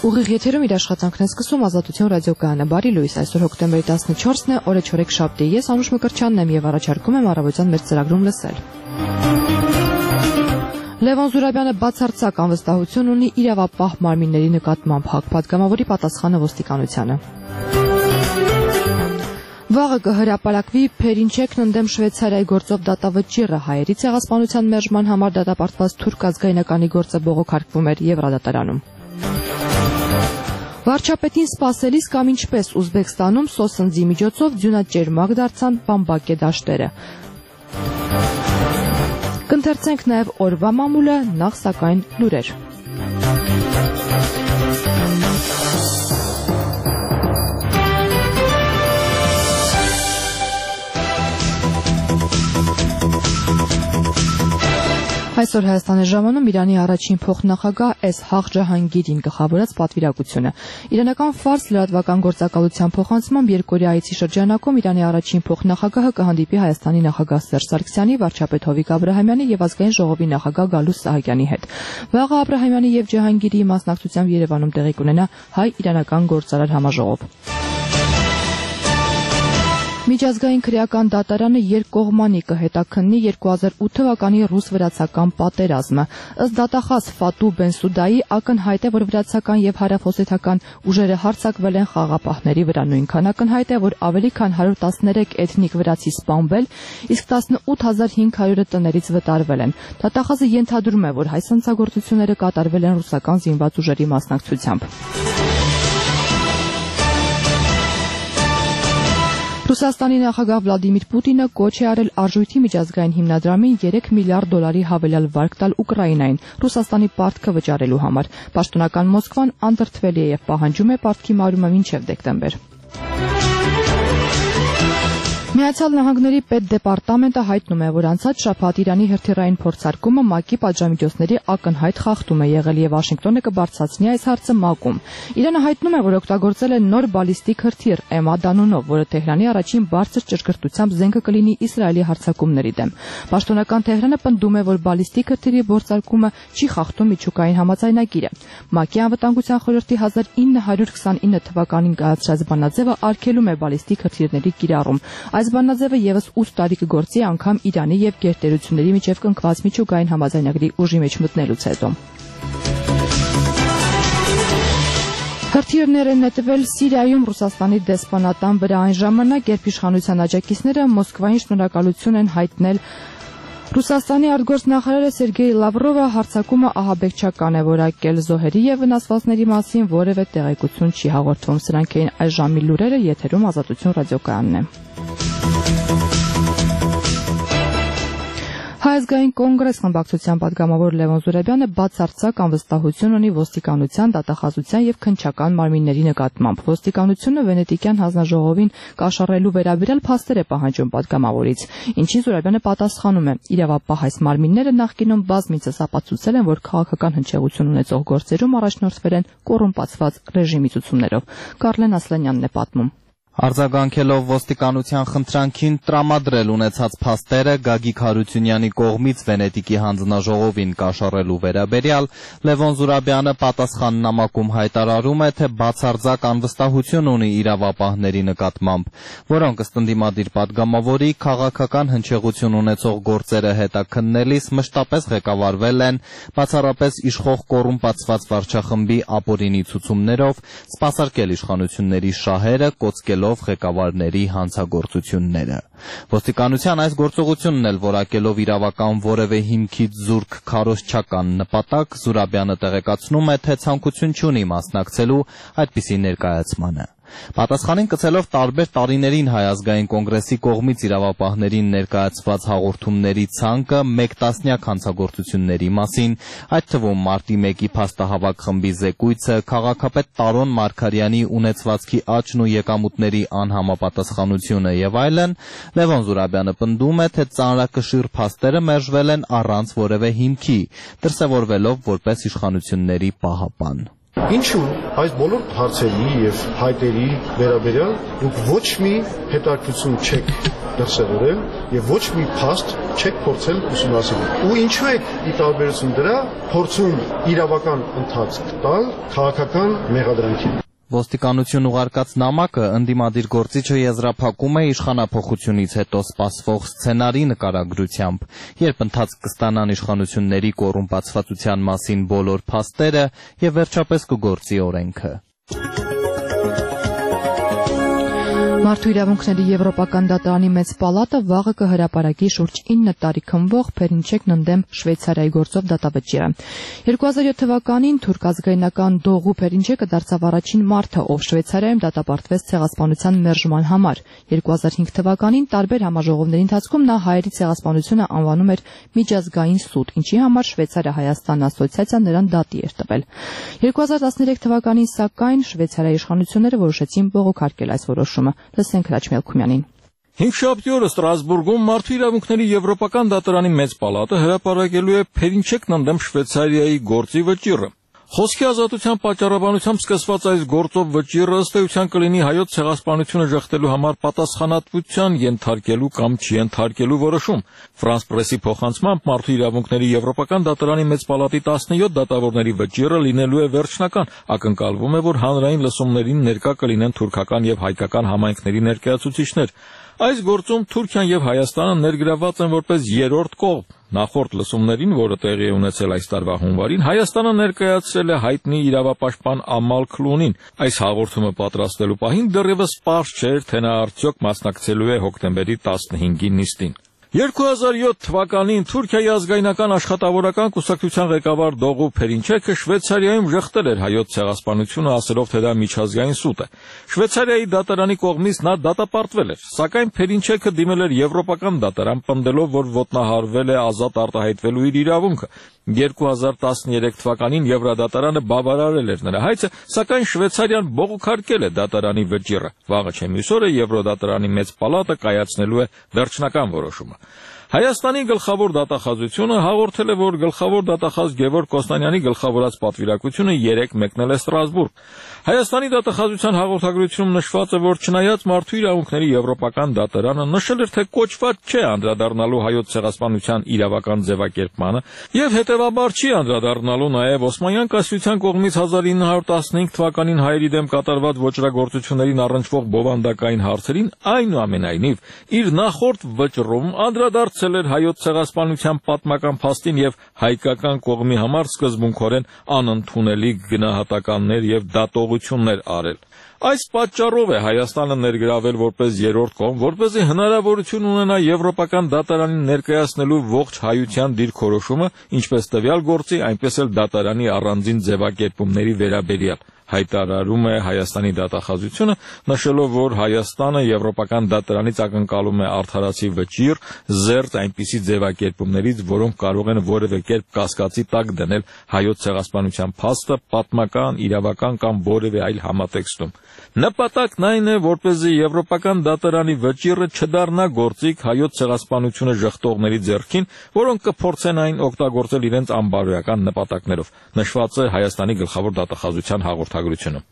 Ուղիղ եթերում իր աշխատանքն է սկսում Ազատություն ռադիոկայանը։ Բարի լույս, այսօր հոկտեմբերի 14-ն է, օրը չորեքշաբթի։ Ես Անուշ Մկրտչյանն եմ եւ առաջարկում եմ առավոտյան մեր ծրագրում լսել։ Լևոն Զուրաբյանը բացարձակ անվստահություն ունի իրավապահ մարմինների նկատմամբ պատգամավորի պատասխանը ոստիկանությանը։ Վաղը կհրապարակվի Փերինչեկն ընդդեմ Շվեյցարիայի գործով դատավճիռը հայերի ցեղասպանության մերժման համար դատապարտված թուրք ազգայնականի գործը բողոքարկվում էր Եվրադատարանում։ Վարչապետին սպասելիս կամ ինչպես Ուզբեկստանում սոսնձի միջոցով ձյունաճերմակ դարձան բամբակե դաշտերը։ Կընթերցենք նաև օրվա մամուլը, նախ սակայն լուրեր։ Այսօր Հայաստանի ժամանում Իրանի առաջին փոխնախագահ Էսհաղ Ջահանգիրին գլխավորած պատվիրակությունը։ Իրանական ֆարս լրատվական գործակալության փոխանցմամբ երկօրյա այցի շրջանակում Իրանի առաջին փոխնախագահը կհանդիպի Հայաստանի նախագահ Սերժ Սարգսյանի, վարչապետ Հովիկ Աբրահամյանի եւ ազգային ժողովի նախագահ Գալուս Սահակյանի հետ։ Վաղը Աբրահամյանի եւ Ջահանգիրի մասնակցությամբ Երևանում տեղի կունենա հայ-իրանական գործարար համաժողով։ Միջազգային քրեական դատարանը երկկողմանի կհետաքննի 2008 թվականի ռուս-վրացական պատերազմը։ Ըստ դատախազ Ֆատու Բենսուդայի ակնհայտ է, որ վրացական եւ հարավօսեթական ուժերը հարձակվել են խաղապահների վրա, նույնքան ակնհայտ է, որ ավելի քան 113 էթնիկ վրացի սպանվել, իսկ 18500-ը տներից վտարվել են։ Դատախազը ենթադրում է, որ հայ սանձագործությունները կատարվել են ռուսական զինված ուժերի մասնակցությամբ։ Ռուսաստանի նախագահ Վլադիմիր Պուտինը կոչ է արել Արժույթի միջազգային հիմնադրամին 3 միլիարդ դոլարի հավելյալ վարկ տալ Ուկրաինային Ռուսաստանի պարտքը վճարելու համար։ Պաշտոնական Մոսկվան անդրդվել է եւ պահանջում է պարտքի մարումը մինչեւ դեկտեմբեր։ Միացյալ Նահանգների պետդեպարտամենտը հայտնում է, որ անցած շաբաթ Իրանի հրթիռային փորձարկումը ՄԱԿ-ի պատժամիջոցների ակնհայտ խախտում է եղել եւ Վաշինգտոնը կբարձրացնի այս հարցը ՄԱԿ-ում։ Իրանը հայտնում է, որ օգտագործել է նոր բալիստիկ հրթիռ Էմադ անունով, որը Թեհրանի առաջին բարձր ճշգրտությամբ զենքը կլինի Իսրայելի հարձակումների դեմ։ Պաշտոնական Թեհրանը պնդում է, որ բալիստիկ հրթիռի փորձարկումը չի խախտում միջուկային համաձայնագիրը։ ՄԱԿ-ի անվտանգության խորհրդի 1929 թվականին կայացրած բանաձևը արգելում է բալիստիկ հրթիռների կիրառում։ Այս բանաձևը եւս 8 տարի կգործի անգամ Իրանի եւ գերտերությունների միջև կնքված միջուկային համաձայնագրի ուժի մեջ մտնելուց հետո։ Հրթիռներ են նետվել Սիրիայում Ռուսաստանի դեսպանատան վրա այն ժամանակ, երբ իշխանության աջակիցները Մոսկվային շնորհակալություն են հայտնել Ռուսաստանի արտգործնախարար Սերգեյ Լավրովը հարձակումը ահաբեկչական է որակել, զոհերի եւ վնասվածքների մասին որևէ տեղեկություն չի հաղորդվում։ Սրանք էին այս ժամի լուրերը, եթերում Ազատություն ռադիոկայանն է։ Հայազգային կոնգրես խմբակցության պատգամավոր Լևոն Զուրաբյանը բացարձակ անվստահություն ունի ոստիկանության, դատախազության եւ քննչական մարմինների նկատմամբ։ Ոստիկանությունը Վենետիկյան հանձնաժողովին կաշառելու վերաբերյալ փաստեր է պահանջում պատգամավորից, ինչին Զուրաբյանը պատասխանում է. իրավապահ այս մարմինները նախկինում բազմիցս ապացուցել են, որ քաղաքական հնչեղություն ունեցող գործերում առաջնորդվել են կոռումպացված ռեժիմի ցուցումներով։ Կարլեն Ասլանյանն է պատմում։ Արձագանքելով ոստիկանության խնդրանքին տրամադրել ունեցած փաստերը Գագիկ Հարությունյանի կողմից Վենետիկի հանձնաժողովին կաշառելու վերաբերյալ Լևոն Զուրաբյանը պատասխաննամակում հայտարարում է, թե բացարձակ անվստահություն ունի իրավապահների նկատմամբ, որոնք ըստ ընդդիմադիր պատգամավորի քաղաքական հնչեղություն ունեցող գործերը հետաքննելիս մշտապես ղեկավարվել են բացառապես իշխող կոռումպացված վարչախմբի ապօրինի ցուցումներով, սպասարկել իշխանությունների շահերը, կոծկելով ղեկավարների հանցագործությունները։ Ոստիկանության այս գործողությունն էլ որակելով իրավական որևէ հիմքից զուրկ քարոզչական նպատակ, Զուրաբյանը տեղեկացնում է, թե ցանկություն չունի մասնակցելու այդպիսի ներկայացմանը։ Պատասխանին գցելով տարբեր տարիներին Հայազգային կոնգրեսի կողմից իրավապահներին ներկայացված հաղորդումների ցանկը մեկ տասնյակ հանցագործությունների մասին, այդ թվում մարտի 1-ի փաստահավաք խմբի զեկույցը, քաղաքապետ Տարոն Մարգարյանի ունեցվածքի աճն ու եկամուտների անհամապատասխանությունը եւ այլն, Լևոն Զուրաբյանը պնդում է, թե ծանրակշիռ փաստերը մերժվել են առանց որևէ հիմքի, դրսևորվելով որպես իշխանությունների պահապան։ Ինչու այս բոլոր հարցերի եւ հայտերի վերաբերյալ դուք ոչ մի հետաքրքրություն չեք դրսևորել եւ ոչ մի փաստ չեք փորձել ուսումնասիրել։ Ու ինչու եք ի տարբերություն դրա փորձում իրավական ընթացք տալ քաղաքական մեղադրանքին։ Ոստիկանություն ուղարկած նամակը ընդդիմադիր գործիչը եզրափակում է իշխանափոխությունից հետո սպասվող սցենարի նկարագրությամբ, երբ ընթացք կստանան իշխանությունների կոռումպացվածության մասին բոլոր փաստերը եւ վերջապես կգործի օրենքը։ Մարդու իրավունքների Եվրոպական դատարանի մեծ պալատը վաղը կհրապարակի շուրջ 9 տարի քննվող Փերինչեքն ընդդեմ Շվեյցարիայի գործով դատավճիռը։ 2007 թվականին թուրք ազգայնական Դողու Փերինչեկը դարձավ առաջին մարդը, ով Շվեյցարիայում դատապարտվեց ցեղասպանության մերժման համար։ 2005 թվականին տարբեր համաժողովների ընթացքում նա հայերի ցեղասպանությունը անվանում էր միջազգային սուտ, ինչի համար Շվեյցարիա-Հայաստան ասոցիացիան նրան դատի էր տվել։ 2013 թվականին սակայն Շվեյցարիայի իշխանությունները որոշեցին բողոքարկել այս որոշումը։ Լսենք Հրաչ Մելքումյանին։ Հինգշաբթի օրը Ստրասբուրգում Մարդու իրավունքների Եվրոպական դատարանի մեծ պալատը հրապարակելու է Փերինչեկն ընդդեմ Շվեյցարիայի գործի վճիռը։ Խոսքի ազատության պատճառաբանությամբ սկսված այս գործով վճիռը ըստ էության կլինի հայոց ցեղասպանությունը ժխտելու համար պատասխանատվության ենթարկելու կամ չենթարկելու որոշում։ Ֆրանս պրեսի փոխանցմամբ Մարդու իրավունքների Եվրոպական դատարանի մեծ պալատի 17 դատավորների վճիռը լինելու է վերջնական։ Ակնկալվում է, որ հանրային լսումներին ներկա կլինեն թուրքական եւ հայկական համայնքների ներկայացուցիչներ։ Այս գործում Թուրքիան եւ Հայաստանը ներգրավված են որպես երրորդ կողմ։ Նախորդ լսումներին, որը տեղի է ունեցել այս տարվա հունվարին, Հայաստանը ներկայացրել է հայտնի իրավապաշտպան Ամալ Քլունին։ Այս հաղորդումը պատրաստելու պահին դեռևս պարզ չէր, թե նա արդյոք մասնակցելու է հոկտեմբերի 15-ի նիստին։ 2007 թվականին Թուրքիայի ազգայնական աշխատավորական կուսակցության ղեկավար Դողու Փերինչեկը Շվեյցարիայում ժխտել էր հայոց ցեղասպանությունը, ասելով, թե դա միջազգային սուտ է։ Շվեյցարիայի դատարանի կողմից նա դատապարտվել էր, սակայն Փերինչեկը դիմել էր Եվրոպական դատարան, պնդելով, որ ոտնահարվել է ազատ արտահայտվելու իր իրավունքը։ 2013 թվականին Եվրոդատարանը բավարարել էր նրա հայցը, սակայն Շվեյցարիան բողոքարկել է դատարանի վճիռը։ Վաղը չեմիս օրը Եվրոդատարանի մեծ պալատը կայացնելու է վերջնական որոշումը։ Հայաստանի գլխավոր դատախազությունը հաղորդել է, որ գլխավոր դատախազ Գևորգ Կոստանյանի գլխավորած պատվիրակությունը 3 մեկնել է Ստրասբուրգ։ Հայաստանի դատախազության հաղորդագրությունում նշված է, որ չնայած Մարդու իրավունքների Եվրոպական դատարանը նշել էր, թե կոչված չէ անդրադառնալու հայոց ցեղասպանության իրավական ձևակերպմանը եւ հետեւաբար չի անդրադառնալու նաեւ Օսմանյան կայսրության կողմից 1915 թվականին հայերի դեմ կատարված ոճրագործություններին առնչվող բովանդակային հարցերին, այնուամենայնիվ իր նախորդ վճռում անդրադարձել էր հայոց ցեղասպանության պատմական փաստին եւ հայկական կողմի համար սկզբունքորեն անընդունելի գնահատականներ եւ դատողություններ արել։ Այս պատճառով է Հայաստանը ներգրավել որպես երրորդ կողմ, որպեսզի հնարավորություն ունենա Եվրոպական դատարանին ներկայացնելու ողջ հայության դիրքորոշումը, ինչպես տվյալ գործի, այնպես էլ դատարանի առանձին ձևակերպումների վերաբերյալ։ Հայտարարում է Հայաստանի դատախազությունը, նշելով, որ Հայաստանը Եվրոպական դատարանից ակնկալում է արդարացի վճիռ, զերծ այնպիսի ձևակերպումներից, որոնք կարող են որևէ կերպ կասկածի տակ դնել հայոց ցեղասպանության փաստը պատմական, իրավական կամ որևէ այլ համատեքստում։ Նպատակն այն է, որպեսզի Եվրոպական դատարանի վճիռը չդառնա գործիք հայոց ցեղասպանությունը ժխտողների ձեռքին, որոնք կփորձեն այն օգտագործել իրենց անբարոյական նպատակներով, նշված է Հայաստանի գլխավոր դատախազության հաղորդագրությունում։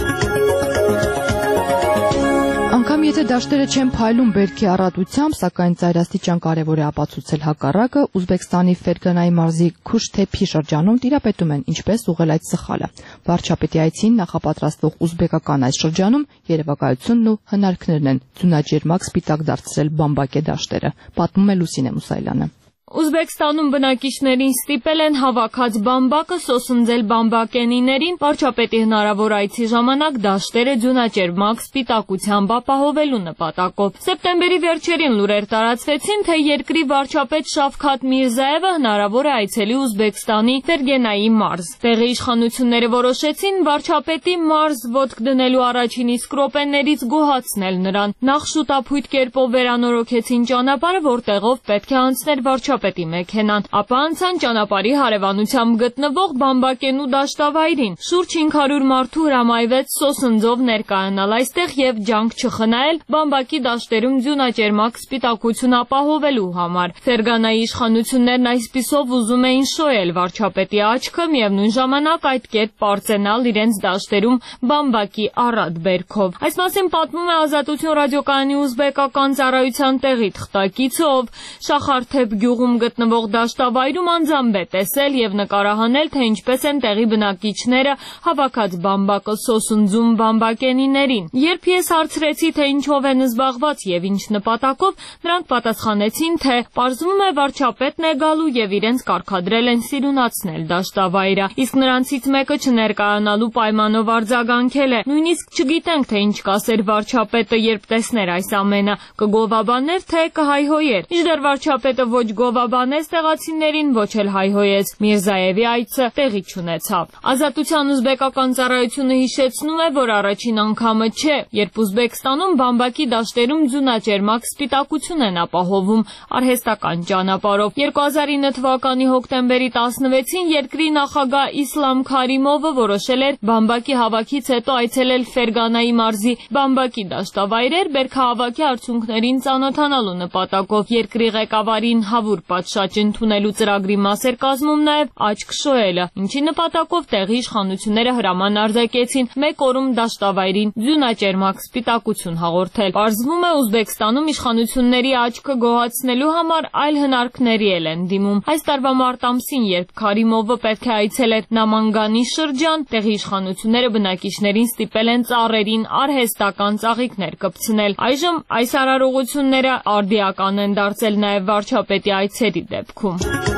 Անգամ եթե դաշտերը չեն փայլում բերքի առատությամբ, սակայն ծայրաստիճան կարևոր է ապացուցել հակառակը, Ուզբեկստանի Ֆերգանայի մարզի Քուշթեփի շրջանում տիրապետում են ինչպես ուղղել այդ սխալը։ Վարչապետի այցին նախապատրաստվող ուզբեկական այս շրջանում երևակայությունն ու հնարքներն են ձյունաջերմակ սպիտակ դարձրել բամբակե դաշտերը, պատմում է Լուսինե Մուսայելյանը։ Ուզբեկստանում բնակիչներին ստիպել են հավաքած բամբակը սոսնձել բամբակենիներին վարչապետի հնարավոր այցի ժամանակ դաշտերը ձյունաճերմակ սպիտակությամբ ապահովելու նպատակով։ Սեպտեմբերի վերջերին լուրեր տարածվեցին, թե երկրի վարչապետ Շավքաթ Միրզաևը հնարավոր է այցելի Ուզբեկստանի Ֆերգենայի մարզ։ Տեղի իշխանությունները որոշեցին վարչապետի մարզ ոտք դնելու առաջին իսկ րոպեներից գոհացնել նրան։ Նախ շուտափույթ կերպով վերանորոգեցին ճանապարհը, որտեղով պետք է անցներ վարչապետի վարչապետի մեքենան, ապա անցան ճանապարհի հարևանությամբ գտնվող բամբակենու դաշտավայրին։ Շուրջ 500 մարդու հրամայվեց սոսնձով ներկայանալ այստեղ եւ ջանք չխնայել բամբակի դաշտերում ձյունաճերմակ սպիտակություն ապահովելու համար։ Ֆերգանայի իշխանություններն այսպիսով ուզում էին շոյել վարչապետի աչքը, միևնույն ժամանակ այդ կերպ պարծենալ իրենց դաշտերում բամբակի առատ բերքով։ Այս մասին պատմում է Ազատություն ռադիոկայանի ուզբեկական ծառայության տեղի թղթակիցը, ով Շախարթեփ գյուղում գտնվող դաշտավայրում անձամբ է տեսել եւ նկարահանել, թե ինչպես են տեղի բնակիչները հավաքած բամբակը սոսնձում բամբակենիներին։ Երբ ես հարցրեցի, թե ինչով են զբաղված եւ ինչ նպատակով, նրանք պատասխանեցին, թե պարզվում է վարչապետն է գալու եւ իրենց կարգադրել են սիրունացնել դաշտավայրը։ Իսկ նրանցից մեկը չներկայանալու պայմանով արձագանքել է. նույնիսկ չգիտենք, թե ինչ կասեր վարչապետը, երբ տեսներ այս ամենը, կգովաբաներ, թե կհայհոյեր։ Մինչդեռ վարչապետը ոչ գովաբանեց տեղացիներին, ոչ էլ հայհոյեց։ Միրզաևի այցը տեղի չունեցավ։ Ազատության ուզբեկական ծառայությունը հիշեցնում է, որ առաջին անգամը չէ, երբ Ուզբեկստանում բամբակի դաշտերում ձյունաճերմակ սպիտակություն են ապահովում արհեստական ճանապարհով։ 2009 թվականի հոկտեմբերի 16-ին երկրի նախագահ Իսլամ Քարիմովը որոշել էր բամբակի հավաքից հետո այցելել Ֆերգանայի մարզի բամբակի դաշտավայրեր բերքահավաքի արդյունքներին ծանոթանալու նպատակով։ Երկրի ղեկավարին հավուր պատշաճ ընդունելու ծրագրի մաս էր կազմում նաև աչք շոյելը, ինչի նպատակով տեղի իշխանությունները հրաման արձակեցին 1 օրում դաշտավայրին ձյունաճերմակ սպիտակություն հաղորդել։ Պարզվում է, Ուզբեկստանում իշխանությունների աչքը գոհացնելու համար այլ հնարքների են դիմում։ Այս տարվա մարտ ամսին, երբ Քարիմովը պետք է այցելեր Նամանգանի շրջան, տեղի իշխանությունները բնակիչներին ստիպել են ծառերին արհեստական ծաղիկներ կպցնել։ Այժմ այս արարողությունները արդիական են դարձել նաև վարչապետի այցերի դեպքում։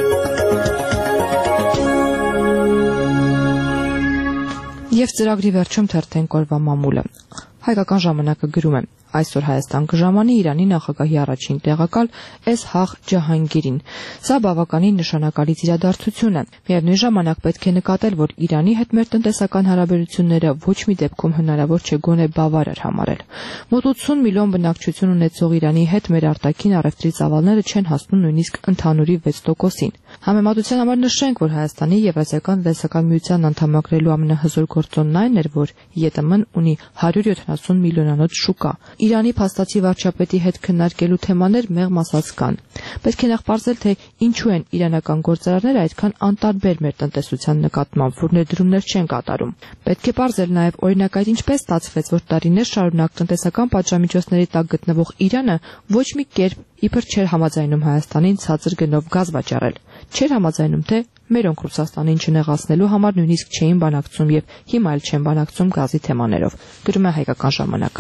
Եվ ծրագրի վերջում թերթենք օրվա մամուլը։ Հայկական ժամանակը գրում է. Այսօր Հայաստան կժամանի Իրանի նախագահի առաջին տեղակալ Էսհաղ Ջահանգիրին։ Սա բավականին նշանակալից իրադարձություն է։ Միևնույն ժամանակ պետք է նկատել, որ Իրանի հետ մեր տնտեսական հարաբերությունները ոչ մի դեպքում հնարավոր չէ գոնե բավարար համարել։ Մոտ 80 միլիոն բնակչություն ունեցող Իրանի հետ մեր արտաքին առևտրի ծավալները չեն հասնում նույնիսկ ընդհանուրի 6%-ին։ Համեմատության համար նշենք, որ Հայաստանի Եվրասիական տնտեսական միության անդամակրելու ամենահզոր գործոնն այն էր, որ ԵՏՄ-ն ունի 170 միլիոնանոց շուկա։ Իրանի փաստացի վարչապետի հետ քննարկելու թեմաներ մեղմ ասած կան։ Պետք է նախ պարզել, թե ինչու են իրանական գործարարները այդքան անտարբեր մեր տնտեսության նկատմամբ, որ ներդրումներ չեն կատարում։ Պետք է պարզել նաև, օրինակ, այդ ինչպես ստացվեց, որ տարիներ շարունակ տնտեսական պատժամիջոցների տակ գտնվող Իրանը ոչ մի կերպ իբր չէր համաձայնում Հայաստանին ցածր գնով գազ վաճառել։ Չէր համաձայնում, թե մերոնք Ռուսաստանին չնեղացնելու համար նույնիսկ չէին բանակցում եւ հիմա էլ չեն բանակցում գազի թեմաներով։ Գրում է Հայկական ժամանակը։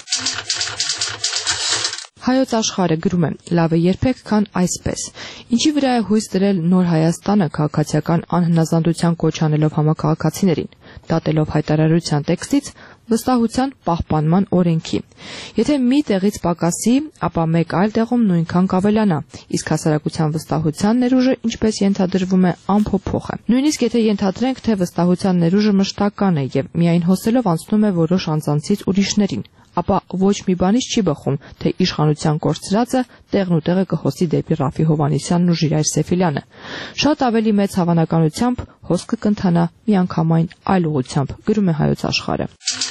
Հայոց աշխարհը գրում է. լավ է երբեք քան այսպես։ Ինչի վրա է հույս դրել նոր Հայաստանը քաղաքացիական անհնազանդության կոչ անելով համակարգացիներին, դատելով հայտարարության տեքստից վստահության պահպանման օրենքի։ Եթե մի տեղից պակասի, ապա մեկ այլ տեղում նույնքան կավելանա, իսկ հասարակության վստահության ներուժը, ինչպես ենթադրվում է, անփոփոխ է։ Նույնիսկ եթե ենթադրենք, թե վստահության ներուժը մշտական է եւ միայն հոսելով անցնում է որոշ անձանցից ուրիշներին, ապա ոչ մի բանից չի բխում, թե իշխանության կորցրածը տեղն ու տեղը կհոսի դեպի Ռաֆի Հովհաննիսյանն ու Ժիրայր Սեֆիլյանը։ Շատ ավելի մեծ հավանականությամբ հոսքը կընթանա միանգամայն այլ ուղղությամբ, գրում է Հայոց աշխարհը։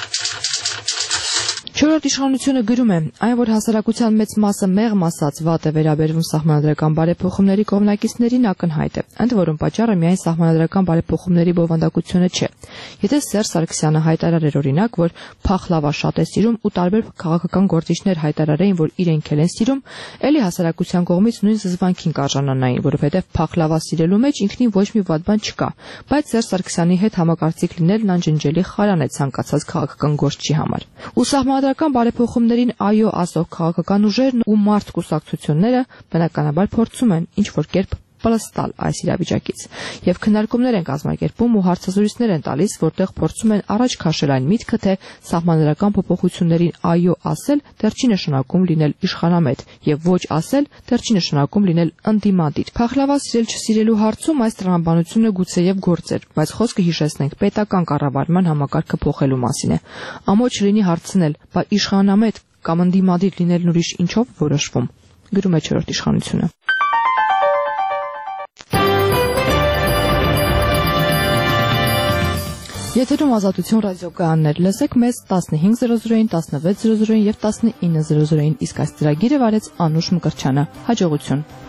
Չորրորդ իշխանությունը գրում է. այն, որ հասարակության մեծ մասը մեղմ ասած վատ է վերաբերվում սահմանադրական բարեփոխումների կողմնակիցներին, ակնհայտ է, ընդ որում պատճառը միայն սահմանադրական բարեփոխումների բովանդակությունը չէ։ Եթե Սերժ Սարգսյանը հայտարարեր օրինակ, որ փախլավա շատ է սիրում ու տարբեր քաղաքական գործիչներ հայտարարեին, որ իրենք էլ են սիրում, ելի հասարակության կողմից նույն զզվանքին կարժանանային, որովհետև փախլավա սիրելու մեջ ինքնին ոչ մի վատ բան չկա, բայց Սերժ Սարգսյանի հետ համակարծիք լինելն անջնջելի խարան է ցանկացած քաղաքական գործչի համար։ Ու Սահմանադրական բարեփոխումներին այո ասող քաղաքական ուժերն ու մարդ կուսակցությունները բնականաբար փորձում են ինչ-որ կերպ պլստալ այս իրավիճակից եւ քննարկումներ են կազմակերպում ու հարցազրույցներ են տալիս, որտեղ փորձում են առաջ քաշել այն միտքը, թե սահմանադրական փոփոխություններին այո ասել դեռ չի նշանակում լինել իշխանամետ եւ ոչ ասել դեռ չի նշանակում լինել ընդդիմադիր։ Փախլավա սիրել չսիրելու հարցում այս տրամաբանությունը գուցեև գործ էր, բայց խոսքը հիշեցնենք պետական կառավարման համակարգը փոխելու մասին է։ Ամոչ լինի հարցնել, բա իշխանամետ կամ ընդդիմադիր լինելն ուրիշ ինչով որոշվում, գրում է չորրորդ իշխանությունը։ Եթերում Ազատություն ռադիոկայաններ, լսեք մեզ 15:00-ին, 16:00-ին եւ 19:00-ին, իսկ այս ծրագիրը վարեց Անուշ Մկրտչյանը։ Հաջողություն։